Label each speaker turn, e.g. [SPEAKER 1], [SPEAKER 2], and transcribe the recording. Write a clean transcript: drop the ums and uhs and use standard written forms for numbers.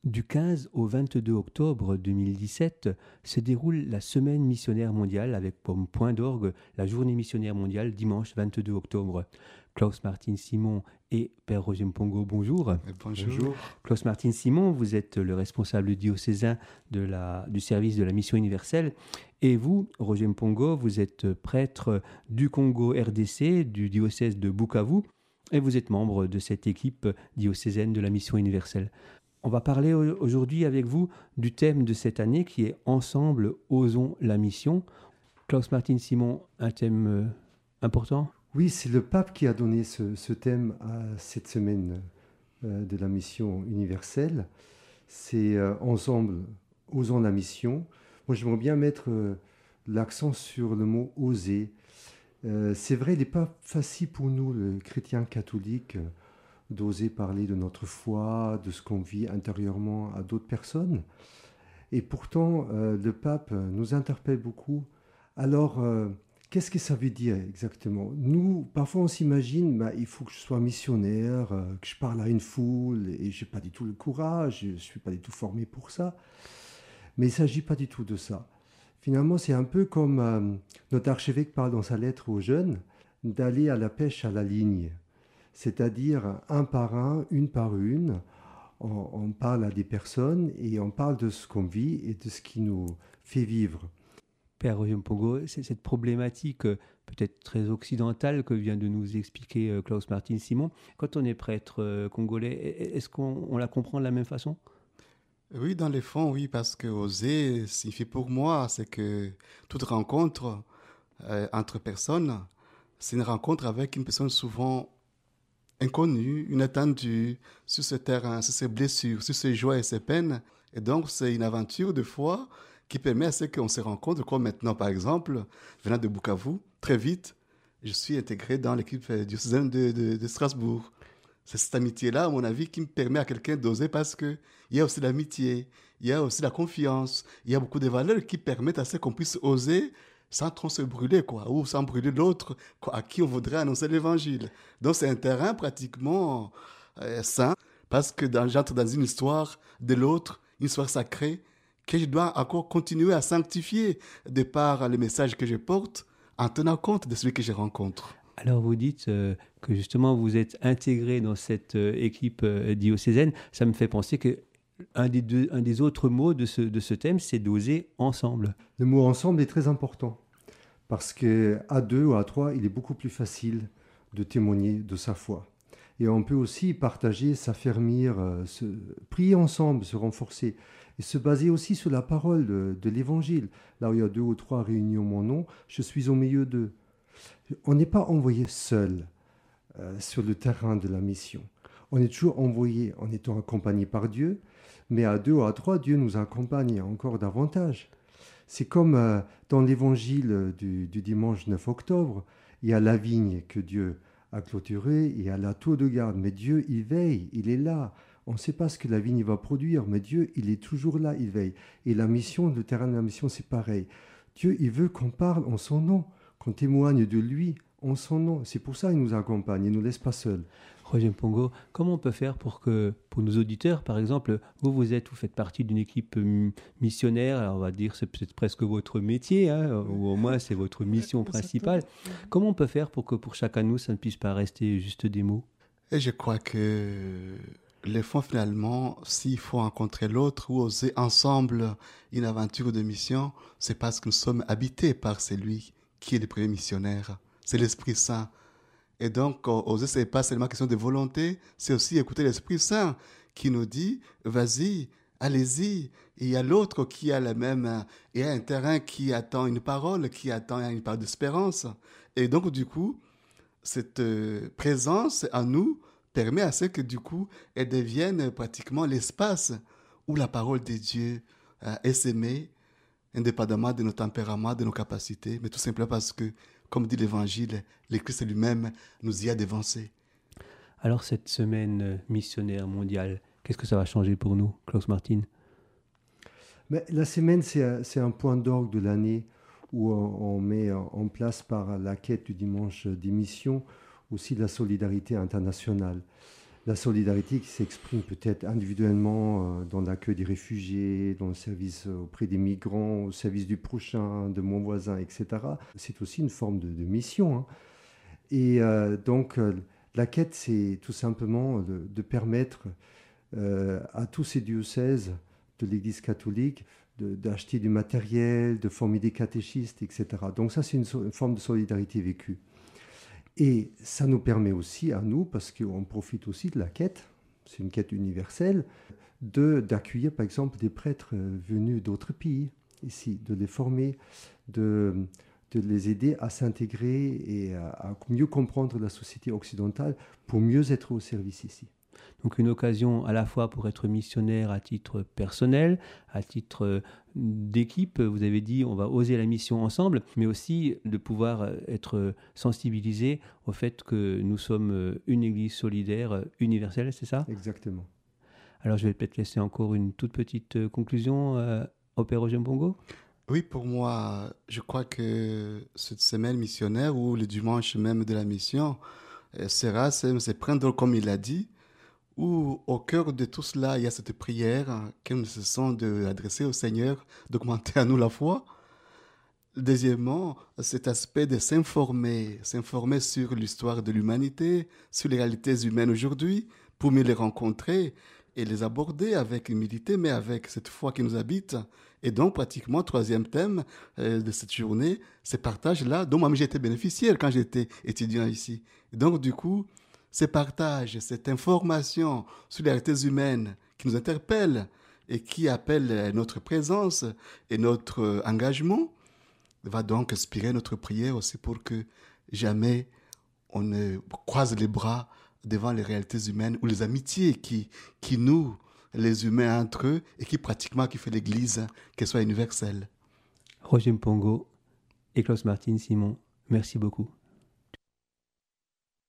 [SPEAKER 1] Du 15 au 22 octobre 2017 se déroule la Semaine missionnaire mondiale avec comme point d'orgue la Journée missionnaire mondiale dimanche 22 octobre. Klaus-Martin Simon et Père Roger Mpongo, bonjour.
[SPEAKER 2] Bonjour.
[SPEAKER 1] Klaus-Martin Simon, vous êtes le responsable diocésain du service de la mission universelle. Et vous, Roger Mpongo, vous êtes prêtre du Congo RDC, du diocèse de Bukavu, et vous êtes membre de cette équipe diocésaine de la mission universelle. On va parler aujourd'hui avec vous du thème de cette année qui est « Ensemble, osons la mission ». Klaus-Martin Simon, un thème important ?
[SPEAKER 2] Oui, c'est le pape qui a donné ce thème à cette semaine de la mission universelle. C'est Ensemble, osons la mission. Moi, j'aimerais bien mettre l'accent sur le mot « oser ». C'est vrai, il n'est pas facile pour nous, les chrétiens catholiques, d'oser parler de notre foi, de ce qu'on vit intérieurement à d'autres personnes. Et pourtant, le pape nous interpelle beaucoup. Alors, qu'est-ce que ça veut dire exactement ? Nous, parfois, on s'imagine, il faut que je sois missionnaire, que je parle à une foule, et je n'ai pas du tout le courage, je ne suis pas du tout formé pour ça. Mais il ne s'agit pas du tout de ça. Finalement, c'est un peu comme notre archevêque parle dans sa lettre aux jeunes, d'aller à la pêche à la ligne. C'est-à-dire un par un, une par une, on parle à des personnes et on parle de ce qu'on vit et de ce qui nous fait vivre.
[SPEAKER 1] Père Roger Mpongo, c'est cette problématique peut-être très occidentale que vient de nous expliquer Klaus-Martin Simon. Quand on est prêtre congolais, est-ce qu'on la comprend de la même façon ?
[SPEAKER 3] Oui, dans les fonds, oui, parce que oser signifie pour moi, c'est que toute rencontre entre personnes, c'est une rencontre avec une personne souvent inconnue, inattendue, sur ce terrain, sur ses blessures, sur ses joies et ses peines. Et donc, c'est une aventure de foi qui permet à ce qu'on se rencontre, comme maintenant, par exemple, venant de Bukavu, très vite, je suis intégré dans l'équipe diocésaine de Strasbourg. C'est cette amitié-là, à mon avis, qui me permet à quelqu'un d'oser parce qu'il y a aussi l'amitié, il y a aussi la confiance, il y a beaucoup de valeurs qui permettent à ce qu'on puisse oser sans trop se brûler, ou sans brûler l'autre à qui on voudrait annoncer l'évangile. Donc c'est un terrain pratiquement sain parce que j'entre dans une histoire de l'autre, une histoire sacrée, que je dois encore continuer à sanctifier de par le message que je porte en tenant compte de celui que je rencontre.
[SPEAKER 1] Alors vous dites que justement vous êtes intégré dans cette équipe diocésaine. Ça me fait penser que un des autres mots de ce thème, c'est d'oser ensemble.
[SPEAKER 2] Le mot ensemble est très important parce qu'à deux ou à trois, il est beaucoup plus facile de témoigner de sa foi. Et on peut aussi partager, s'affermir, prier ensemble, se renforcer et se baser aussi sur la parole de l'Évangile. Là où il y a 2 ou 3 réunis en mon nom, je suis au milieu d'eux. On n'est pas envoyé seul sur le terrain de la mission. On est toujours envoyé en étant accompagné par Dieu, mais à 2 ou à 3, Dieu nous accompagne encore davantage. C'est comme dans l'évangile du dimanche 9 octobre, il y a la vigne que Dieu a clôturée, il y a la tour de garde, mais Dieu, il veille, il est là. On ne sait pas ce que la vigne va produire, mais Dieu, il est toujours là, il veille. Et la mission, le terrain de la mission, c'est pareil. Dieu, il veut qu'on parle en son nom, qu'on témoigne de lui en son nom. C'est pour ça qu'il nous accompagne, il ne nous laisse pas seuls.
[SPEAKER 1] Roger Mpongo, comment on peut faire pour nos auditeurs, par exemple, vous faites partie d'une équipe missionnaire, alors on va dire c'est peut-être presque votre métier, ou au moins c'est votre mission principale. Comment on peut faire pour que pour chacun de nous, ça ne puisse pas rester juste des mots ?
[SPEAKER 3] Et je crois que les fonds, finalement, s'il faut rencontrer l'autre ou oser ensemble une aventure de mission, c'est parce que nous sommes habités par celui qui est le premier missionnaire. C'est l'Esprit Saint. Et donc, oser, ce n'est pas seulement question de volonté, c'est aussi écouter l'Esprit Saint qui nous dit, vas-y, allez-y. Et il y a l'autre qui a il y a un terrain qui attend une parole, qui attend une parole d'espérance. Et donc, du coup, cette présence en nous permet à ce que, du coup, elle devienne pratiquement l'espace où la parole de Dieu est s'aimée, indépendamment de nos tempéraments, de nos capacités, mais tout simplement parce que, comme dit l'Évangile, le Christ lui-même nous y a devancés.
[SPEAKER 1] Alors cette semaine missionnaire mondiale, qu'est-ce que ça va changer pour nous, Klaus-Martin ?
[SPEAKER 2] Mais la semaine, c'est un point d'orgue de l'année où on met en place par la quête du dimanche des missions aussi la solidarité internationale. La solidarité qui s'exprime peut-être individuellement dans l'accueil des réfugiés, dans le service auprès des migrants, au service du prochain, de mon voisin, etc. C'est aussi une forme de mission, hein. Et donc, la quête, c'est tout simplement de permettre à tous ces diocèses de l'Église catholique d'acheter du matériel, de former des catéchistes, etc. Donc ça, c'est une forme de solidarité vécue. Et ça nous permet aussi, à nous, parce qu'on profite aussi de la quête, c'est une quête universelle, d'accueillir par exemple des prêtres venus d'autres pays, ici, de les former, de les aider à s'intégrer et à mieux comprendre la société occidentale pour mieux être au service ici.
[SPEAKER 1] Donc une occasion à la fois pour être missionnaire à titre personnel, à titre d'équipe, vous avez dit on va oser la mission ensemble, mais aussi de pouvoir être sensibilisé au fait que nous sommes une église solidaire universelle, c'est ça ?
[SPEAKER 2] Exactement.
[SPEAKER 1] Alors je vais peut-être laisser encore une toute petite conclusion au Père Roger Mpongo.
[SPEAKER 3] Oui, pour moi, je crois que cette semaine missionnaire ou le dimanche même de la mission c'est prendre, comme il a dit, où au cœur de tout cela, il y a cette prière que nous cessons d'adresser au Seigneur, d'augmenter à nous la foi. Deuxièmement, cet aspect de s'informer sur l'histoire de l'humanité, sur les réalités humaines aujourd'hui, pour mieux les rencontrer et les aborder avec humilité, mais avec cette foi qui nous habite. Et donc, pratiquement, troisième thème de cette journée, ces partages-là, dont moi-même j'étais bénéficiaire quand j'étais étudiant ici. Et donc, du coup, ces partages, cette information sur les réalités humaines qui nous interpellent et qui appellent notre présence et notre engagement, va donc inspirer notre prière aussi pour que jamais on ne croise les bras devant les réalités humaines ou les amitiés qui nouent les humains entre eux et qui fait l'Église qu'elle soit universelle.
[SPEAKER 1] Roger Mpongo et Klaus Martin Simon, merci beaucoup.